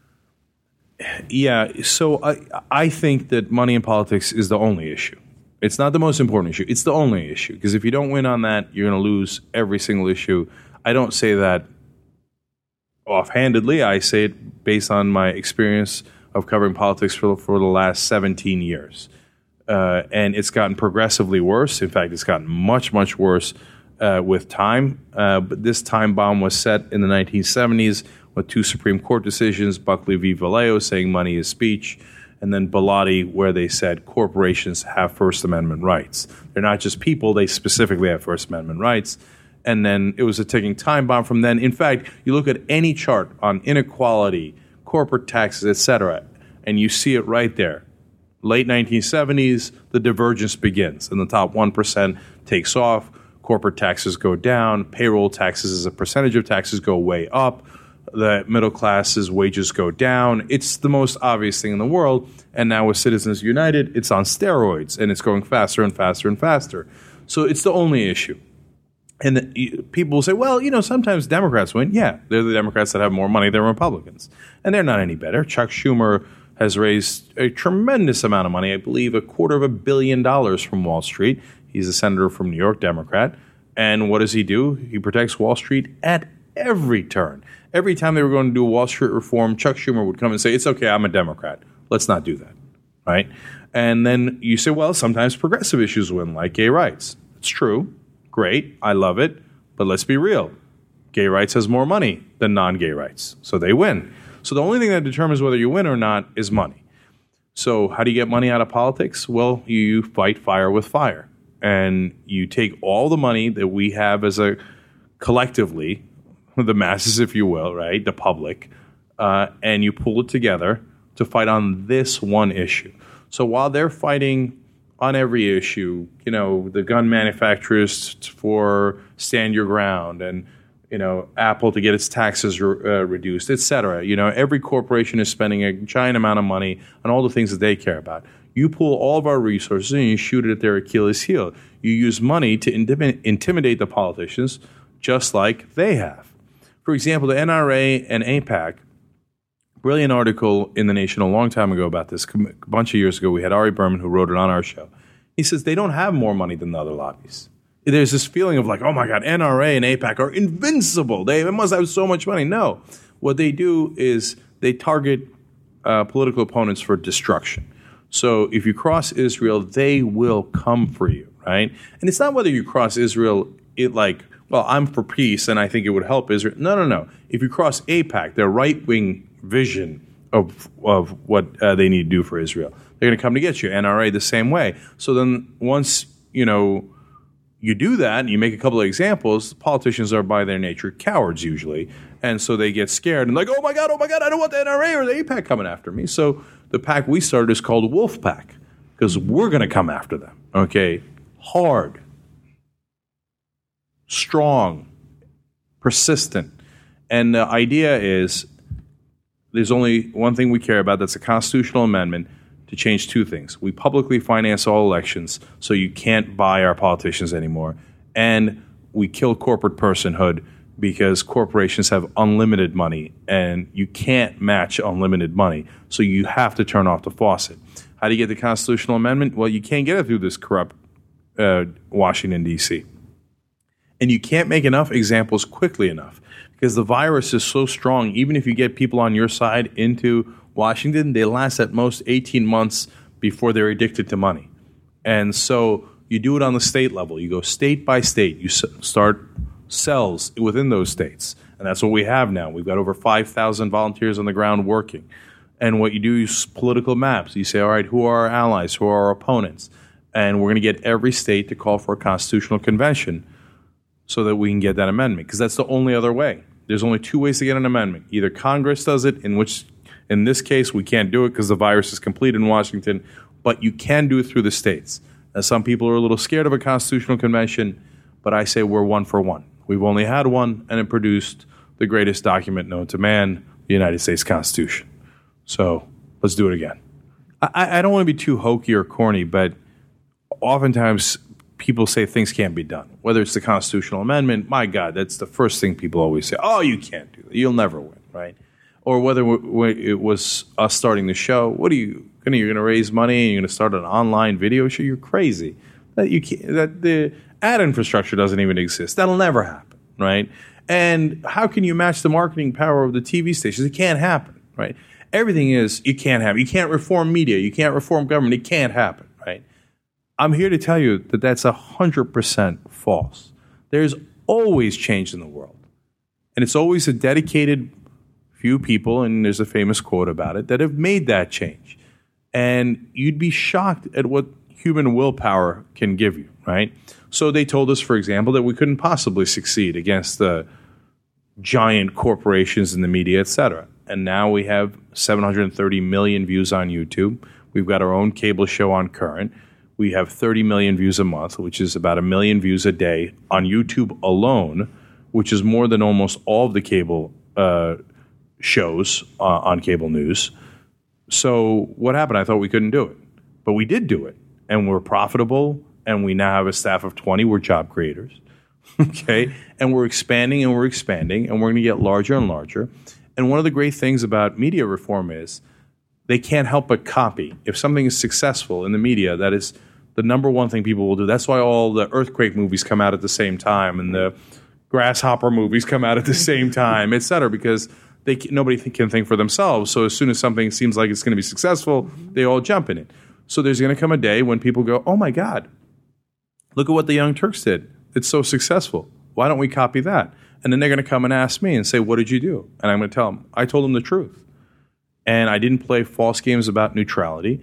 Yeah, so I, I think that money in politics is the only issue. It's not the most important issue. It's the only issue, because if you don't win on that, you're going to lose every single issue. I don't say that offhandedly. I say it based on my experience of covering politics for, for the last seventeen years. Uh, and it's gotten progressively worse. In fact, it's gotten much, much worse uh, with time. Uh, but this time bomb was set in the nineteen seventies with two Supreme Court decisions, Buckley v. Valeo saying money is speech, and then Bellotti where they said corporations have First Amendment rights. They're not just people, they specifically have First Amendment rights. And then it was a ticking time bomb from then. In fact, you look at any chart on inequality, corporate taxes, et cetera, and you see it right there. Late nineteen seventies, the divergence begins, and the top one percent takes off. Corporate taxes go down. Payroll taxes as a percentage of taxes go way up. The middle class's wages go down. It's the most obvious thing in the world. And now with Citizens United, it's on steroids, and it's going faster and faster and faster. So it's the only issue. And the, people will say, well, you know, sometimes Democrats win. Yeah, they're the Democrats that have more money than Republicans. And they're not any better. Chuck Schumer has raised a tremendous amount of money, I believe a quarter of a billion dollars from Wall Street. He's a senator from New York, Democrat. And what does he do? He protects Wall Street at every turn. Every time they were going to do a Wall Street reform, Chuck Schumer would come and say, it's okay, I'm a Democrat. Let's not do that, right? And then you say, well, sometimes progressive issues win, like gay rights. It's true. Great. I love it. But let's be real. Gay rights has more money than non-gay rights. So they win. So the only thing that determines whether you win or not is money. So how do you get money out of politics? Well, you fight fire with fire. And you take all the money that we have as a collectively, the masses, if you will, right, the public, uh, and you pull it together to fight on this one issue. So while they're fighting on every issue, you know, the gun manufacturers for stand your ground and, you know, Apple to get its taxes re- uh, reduced, et cetera. You know, every corporation is spending a giant amount of money on all the things that they care about. You pull all of our resources and you shoot it at their Achilles heel. You use money to intim- intimidate the politicians just like they have. For example, the N R A and AIPAC, brilliant article in The Nation a long time ago about this. A bunch of years ago, we had Ari Berman who wrote it on our show. He says they don't have more money than the other lobbies. There's this feeling of like, oh my God, N R A and AIPAC are invincible. They must have so much money. No. What they do is they target uh, political opponents for destruction. So if you cross Israel, they will come for you, right? And it's not whether you cross Israel, it like, well, I'm for peace and I think it would help Israel. No, no, no. If you cross AIPAC, their right-wing vision of of what uh, they need to do for Israel, they're going to come to get you. N R A the same way. So then once, you know, you do that and you make a couple of examples, politicians are by their nature cowards usually. And so they get scared and like, oh my God, oh my God, I don't want the N R A or the AIPAC coming after me. So the pack we started is called Wolf Pack because we're going to come after them, okay? Hard, strong, persistent. And the idea is there's only one thing we care about. That's a constitutional amendment to change two things. We publicly finance all elections so you can't buy our politicians anymore. And we kill corporate personhood because corporations have unlimited money and you can't match unlimited money. So you have to turn off the faucet. How do you get the constitutional amendment? Well, you can't get it through this corrupt uh, Washington, D C And you can't make enough examples quickly enough because the virus is so strong. Even if you get people on your side into Washington, they last at most eighteen months before they're addicted to money. And so you do it on the state level. You go state by state. You s- start cells within those states. And that's what we have now. We've got over five thousand volunteers on the ground working. And what you do is political maps. You say, all right, who are our allies? Who are our opponents? And we're going to get every state to call for a constitutional convention so that we can get that amendment. Because that's the only other way. There's only two ways to get an amendment. Either Congress does it, in which, in this case, we can't do it because the virus is complete in Washington, but you can do it through the states. Now, some people are a little scared of a constitutional convention, but I say we're one for one. We've only had one, and it produced the greatest document known to man, the United States Constitution. So let's do it again. I, I don't want to be too hokey or corny, but oftentimes people say things can't be done. Whether it's the constitutional amendment, my God, that's the first thing people always say. Oh, you can't do that. You'll never win, right? Or whether it was us starting the show. What are you going to? You're going to raise money and you're going to start an online video show? You're crazy. That you can't, that the ad infrastructure doesn't even exist. That'll never happen, right? And how can you match the marketing power of the T V stations? It can't happen, right? Everything is you can't have. You can't reform media. You can't reform government. It can't happen, right? I'm here to tell you that that's one hundred percent false. There's always change in the world. And it's always a dedicated few people, and there's a famous quote about it, that have made that change. And you'd be shocked at what human willpower can give you, right? So they told us, for example, that we couldn't possibly succeed against the giant corporations in the media, et cetera. And now we have seven hundred thirty million views on YouTube. We've got our own cable show on Current. We have thirty million views a month, which is about a million views a day on YouTube alone, which is more than almost all of the cable uh, shows uh, on cable news. So what happened? I thought we couldn't do it. But we did do it. And we're profitable, and we now have a staff of twenty. We're job creators. Okay? And we're expanding, and we're expanding, and we're going to get larger and larger. And one of the great things about media reform is they can't help but copy. If something is successful in the media, that is the number one thing people will do. That's why all the earthquake movies come out at the same time, and the grasshopper movies come out at the same time, et cetera, because they nobody can think for themselves. So as soon as something seems like it's going to be successful, they all jump in it. So there's going to come a day when people go, oh my God, look at what the Young Turks did. It's so successful. Why don't we copy that? And then they're going to come and ask me and say, what did you do? And I'm going to tell them, I told them the truth. And I didn't play false games about neutrality.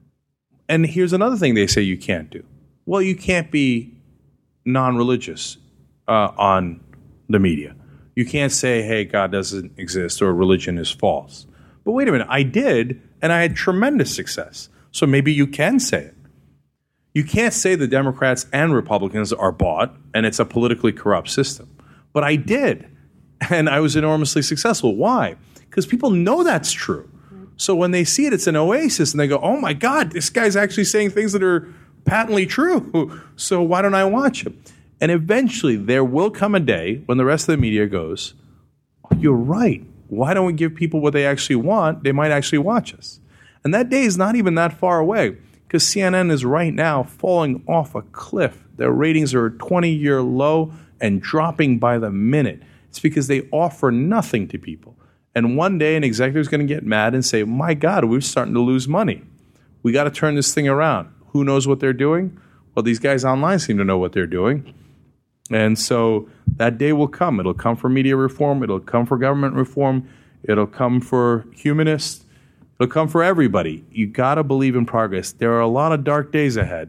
And here's another thing they say you can't do. Well, you can't be non-religious uh, on the media. You can't say, hey, God doesn't exist or religion is false. But wait a minute, I did, and I had tremendous success. So maybe you can say it. You can't say the Democrats and Republicans are bought, and it's a politically corrupt system. But I did, and I was enormously successful. Why? Because people know that's true. So when they see it, it's an oasis, and they go, oh my God, this guy's actually saying things that are patently true. So why don't I watch him? And eventually there will come a day when the rest of the media goes, oh, you're right. Why don't we give people what they actually want? They might actually watch us. And that day is not even that far away, because C N N is right now falling off a cliff. Their ratings are a twenty-year low and dropping by the minute. It's because they offer nothing to people. And one day an executive is going to get mad and say, my God, we're starting to lose money. We got to turn this thing around. Who knows what they're doing? Well, these guys online seem to know what they're doing. And so that day will come. It'll come for media reform. It'll come for government reform. It'll come for humanists. It'll come for everybody. You got to believe in progress. There are a lot of dark days ahead,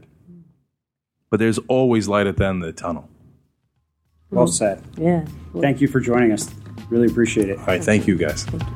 but there's always light at the end of the tunnel. Well said. Yeah. Thank you for joining us. Really appreciate it. All right. Thank you, guys. Thank you.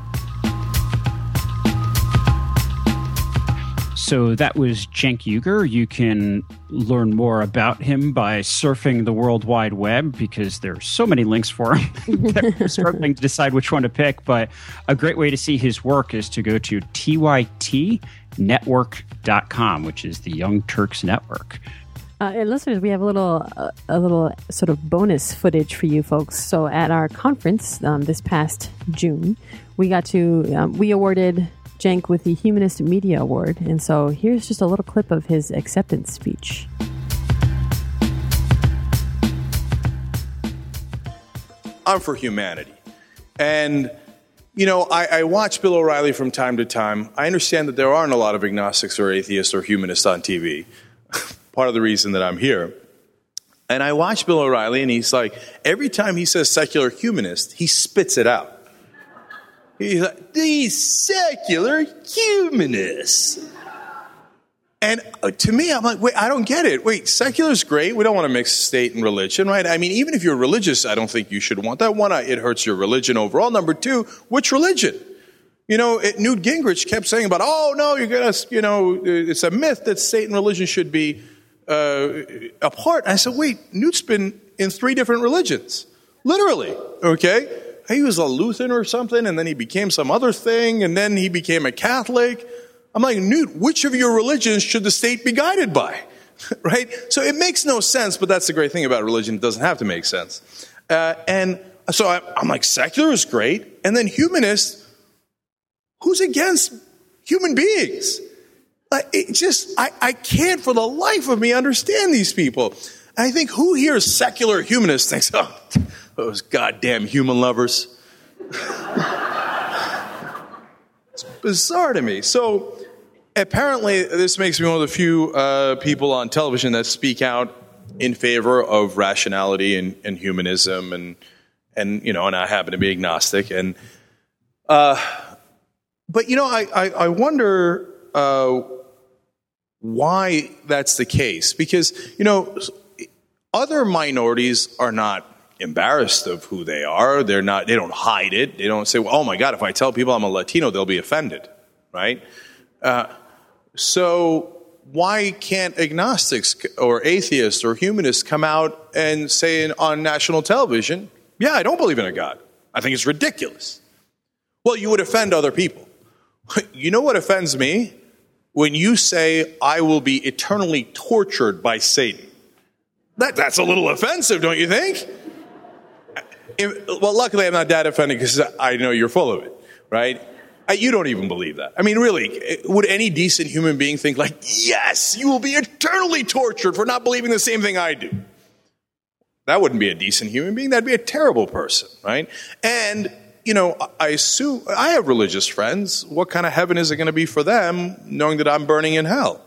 So that was Cenk Uygur. You can learn more about him by surfing the World Wide Web, because there are so many links for him that we're struggling to decide which one to pick. But a great way to see his work is to go to T Y T network dot com, which is the Young Turks Network. Uh, and listeners, we have a little, uh, a little sort of bonus footage for you folks. So at our conference um, this past June, we got to um, we awarded Cenk with the Humanist Media Award. And so here's just a little clip of his acceptance speech. I'm for humanity. And, you know, I, I watch Bill O'Reilly from time to time. I understand that there aren't a lot of agnostics or atheists or humanists on T V. Part of the reason that I'm here. And I watch Bill O'Reilly, and he's like, every time he says secular humanist, he spits it out. He's like, these secular humanists. And uh, to me, I'm like, wait, I don't get it. Wait, secular's great. We don't want to mix state and religion, right? I mean, even if you're religious, I don't think you should want that. One, it hurts your religion overall. Number two, which religion? You know, it, Newt Gingrich kept saying about, oh, no, you're going to, you know, it's a myth that state and religion should be uh, apart. And I said, wait, Newt's been in three different religions. Literally, okay? He was a Lutheran or something, and then he became some other thing, and then he became a Catholic. I'm like, Newt, which of your religions should the state be guided by? Right? So it makes no sense, but that's the great thing about religion. It doesn't have to make sense. Uh, and so I, I'm like, secular is great. And then humanist, who's against human beings? Like, it just, I, I can't for the life of me understand these people. And I think who here is secular humanist thinks, oh, those goddamn human lovers. It's bizarre to me. So apparently this makes me one of the few uh, people on television that speak out in favor of rationality and, and humanism. And, and, you know, and I happen to be agnostic. And Uh, but, you know, I, I, I wonder uh, why that's the case. Because, you know, other minorities are not embarrassed of who they are. They're not, they don't hide it. They don't say, well, oh, my God, if I tell people I'm a Latino, they'll be offended, right? Uh, so why can't agnostics or atheists or humanists come out and say on national television, yeah, I don't believe in a God. I think it's ridiculous. Well, you would offend other people. You know what offends me? When you say, I will be eternally tortured by Satan. That, that's a little offensive, don't you think? If, well, luckily I'm not that offended because I know you're full of it, right? I, you don't even believe that. I mean, really, would any decent human being think like, yes, you will be eternally tortured for not believing the same thing I do? That wouldn't be a decent human being. That'd be a terrible person, right? And, you know, I assume, I have religious friends. What kind of heaven is it going to be for them knowing that I'm burning in hell?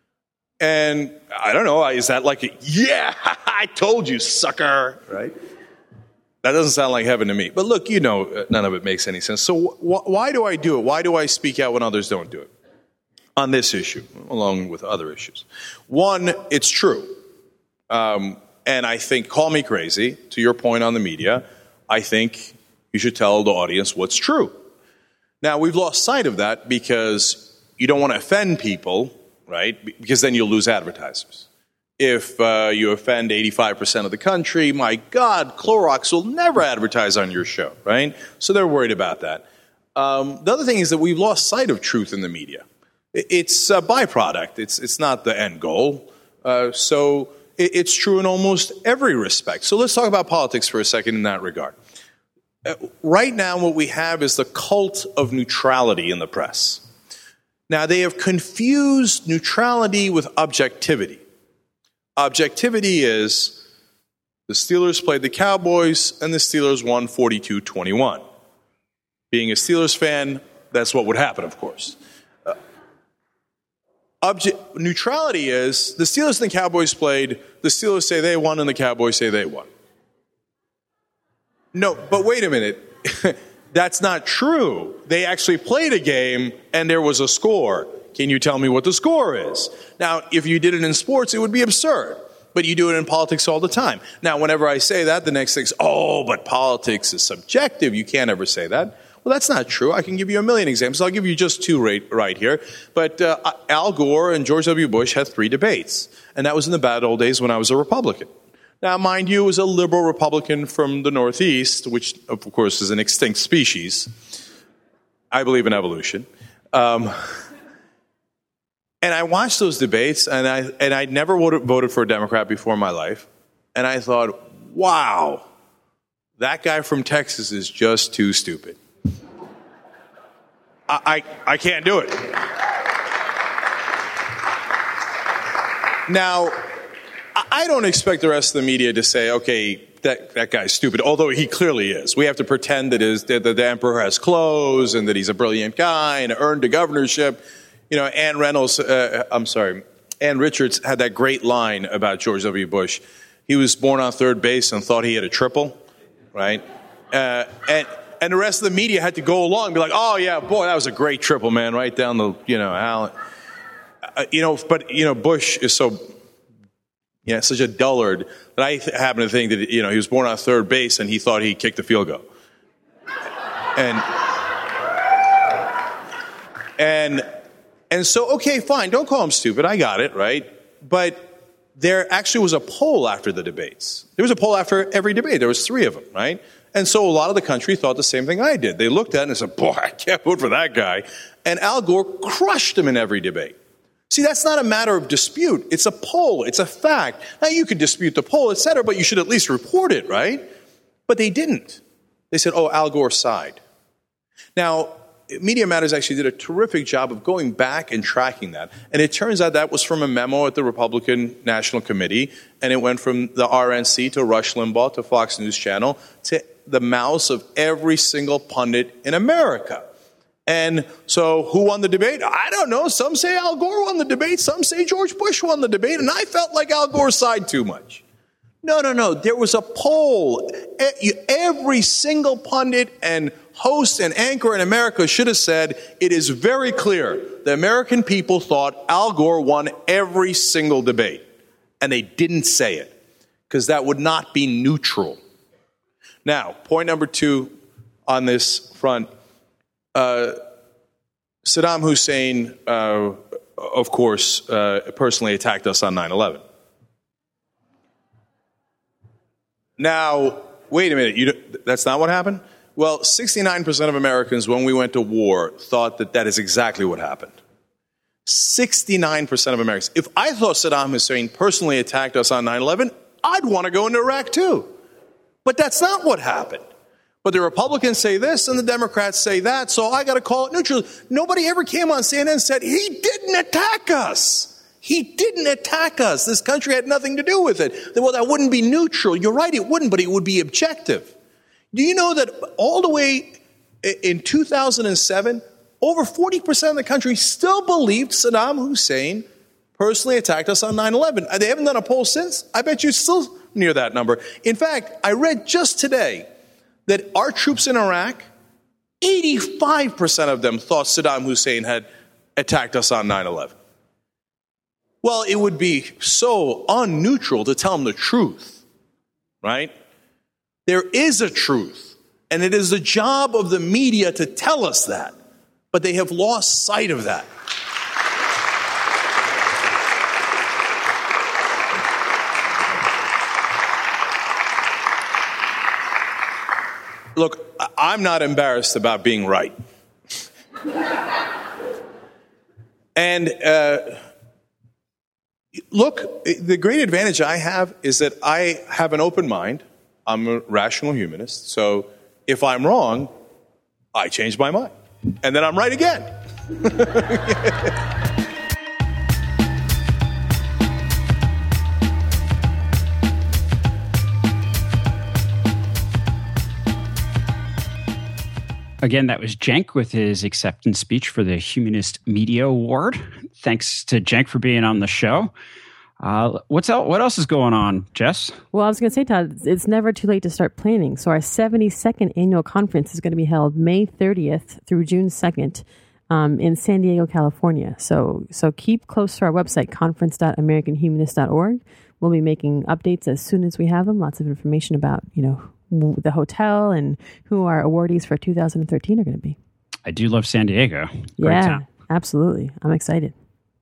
And I don't know, is that like, a, yeah, I told you, sucker, right? That doesn't sound like heaven to me. But look, you know, none of it makes any sense. So wh- why do I do it? Why do I speak out when others don't do it? On this issue, along with other issues. One, it's true. Um, and I think, call me crazy, to your point on the media, I think you should tell the audience what's true. Now, we've lost sight of that because you don't want to offend people, right? Because then you'll lose advertisers. If uh, you offend eighty-five percent of the country, my God, Clorox will never advertise on your show, right? So they're worried about that. Um, the other thing is that we've lost sight of truth in the media. It's a byproduct. It's, it's not the end goal. Uh, so it, it's true in almost every respect. So let's talk about politics for a second in that regard. Uh, right now, what we have is the cult of neutrality in the press. Now, they have confused neutrality with objectivity. Objectivity is the Steelers played the Cowboys and the Steelers won forty-two twenty-one. Being a Steelers fan, that's what would happen, of course. Uh, obje- neutrality is the Steelers and the Cowboys played, the Steelers say they won and the Cowboys say they won. No, but wait a minute. That's not true. They actually played a game and there was a score. Can you tell me what the score is? Now, if you did it in sports, it would be absurd. But you do it in politics all the time. Now, whenever I say that, the next thing's, oh, but politics is subjective. You can't ever say that. Well, that's not true. I can give you a million examples. I'll give you just two right, right here. But uh, Al Gore and George W. Bush had three debates. And that was in the bad old days when I was a Republican. Now, mind you, as a liberal Republican from the Northeast, which, of course, is an extinct species, I believe in evolution. Um, and I watched those debates, and I and I'd never voted, voted for a Democrat before in my life. And I thought, wow, that guy from Texas is just too stupid. I, I, I can't do it. Now, I don't expect the rest of the media to say, okay, that, that guy's stupid, although he clearly is. We have to pretend that, his, that the emperor has clothes and that he's a brilliant guy and earned a governorship. You know, Ann Reynolds, uh, I'm sorry, Ann Richards had that great line about George W. Bush. He was born on third base and thought he had a triple, right? Uh, and and the rest of the media had to go along and be like, oh, yeah, boy, that was a great triple, man, right down the, you know, alley. Uh, you know, but, you know, Bush is so... Yeah, such a dullard that I th- happen to think that, you know, he was born on third base and he thought he kicked the field goal. And, and, and so, okay, fine, don't call him stupid. I got it, right? But there actually was a poll after the debates. There was a poll after every debate. There was three of them, right? And so a lot of the country thought the same thing I did. They looked at it and said, boy, I can't vote for that guy. And Al Gore crushed him in every debate. See, that's not a matter of dispute. It's a poll. It's a fact. Now, you could dispute the poll, et cetera, but you should at least report it, right? But they didn't. They said, oh, Al Gore side. Now, Media Matters actually did a terrific job of going back and tracking that. And it turns out that was from a memo at the Republican National Committee, and it went from the R N C to Rush Limbaugh to Fox News Channel to the mouths of every single pundit in America. And so who won the debate? I don't know. Some say Al Gore won the debate. Some say George Bush won the debate. And I felt like Al Gore's side too much. No, no, no. There was a poll. Every single pundit and host and anchor in America should have said, it is very clear the American people thought Al Gore won every single debate. And they didn't say it, because that would not be neutral. Now, point number two on this front. Uh, Saddam Hussein, uh, of course, uh, personally attacked us on nine eleven. Now, wait a minute. You, that's not what happened? Well, sixty-nine percent of Americans, when we went to war, thought that that is exactly what happened. sixty-nine percent of Americans. If I thought Saddam Hussein personally attacked us on nine eleven, I'd want to go into Iraq too. But that's not what happened. But the Republicans say this and the Democrats say that, so I got to call it neutral. Nobody ever came on C N N and said, he didn't attack us. He didn't attack us. This country had nothing to do with it. Well, that wouldn't be neutral. You're right, it wouldn't, but it would be objective. Do you know that all the way in two thousand seven, over forty percent of the country still believed Saddam Hussein personally attacked us on nine eleven? They haven't done a poll since. I bet you still near that number. In fact, I read just today that our troops in Iraq, eighty-five percent of them thought Saddam Hussein had attacked us on nine eleven. Well, it would be so unneutral to tell them the truth, right? There is a truth, and it is the job of the media to tell us that, but they have lost sight of that. Look, I'm not embarrassed about being right. And uh, look, the great advantage I have is that I have an open mind. I'm a rational humanist. So if I'm wrong, I change my mind. And then I'm right again. Again, that was Cenk with his acceptance speech for the Humanist Media Award. Thanks to Cenk for being on the show. Uh, what's el- What else is going on, Jess? Well, I was going to say, Todd, it's never too late to start planning. So our seventy-second annual conference is going to be held May thirtieth through June second um, in San Diego, California. So so keep close to our website, conference dot american humanist dot org. We'll be making updates as soon as we have them. Lots of information about, you know, the hotel and who our awardees for two thousand thirteen are going to be. I do love San Diego. Great yeah, town. Absolutely. I'm excited.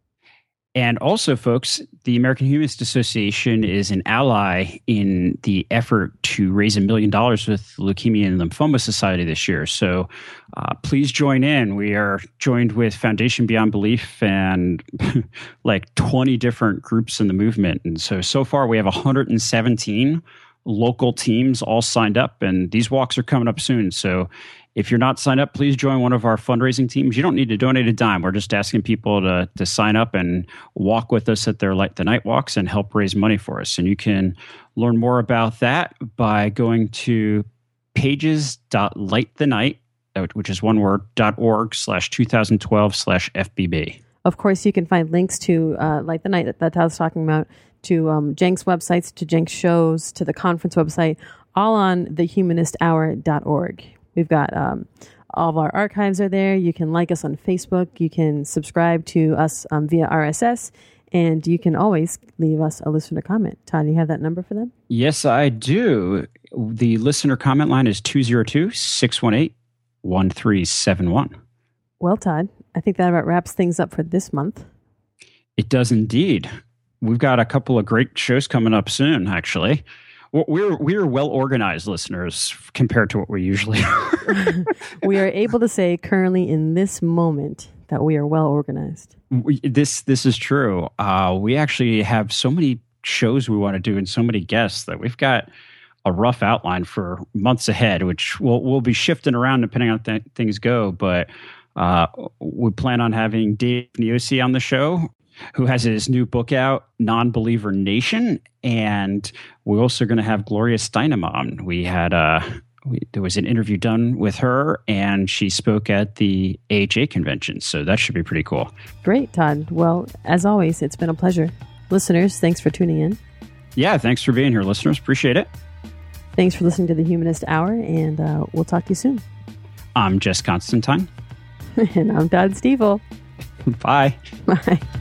And also, folks, the American Humanist Association is an ally in the effort to raise a million dollars with Leukemia and Lymphoma Society this year. So uh, please join in. We are joined with Foundation Beyond Belief and like twenty different groups in the movement. And so, so far we have one hundred seventeen local teams all signed up, and these walks are coming up soon. So if you're not signed up, please join one of our fundraising teams. You don't need to donate a dime. We're just asking people to to sign up and walk with us at their Light the Night walks and help raise money for us. And you can learn more about that by going to pages dot light the night, which is one word, dot org slash two thousand twelve slash F B B. Of course, you can find links to uh, Light the Night that, that I was talking about, to um, Cenk's websites, to Cenk's shows, to the conference website, all on the humanist hour dot org. We've got um, all of our archives are there. You can like us on Facebook. You can subscribe to us um, via R S S. And you can always leave us a listener comment. Todd, do you have that number for them? Yes, I do. The listener comment line is two oh two, six one eight, one three seven one. Well, Todd, I think that about wraps things up for this month. It does indeed. We've got a couple of great shows coming up soon, actually. We're we're well organized listeners compared to what we usually are. We are able to say currently in this moment that we are well organized. We, this this is true. Uh, we actually have so many shows we want to do and so many guests that we've got a rough outline for months ahead, which we'll we'll be shifting around depending on how th- things go. But uh, we plan on having Dave Niosi on the show, who has his new book out, Non-Believer Nation. And we're also going to have Gloria Steinem on. We had uh, we, there was an interview done with her, and she spoke at the A H A convention. So that should be pretty cool. Great, Todd. Well, as always, it's been a pleasure. Listeners, thanks for tuning in. Yeah, thanks for being here, listeners. Appreciate it. Thanks for listening to the Humanist Hour, and uh, we'll talk to you soon. I'm Jess Constantine. And I'm Todd Stiefel. Bye. Bye.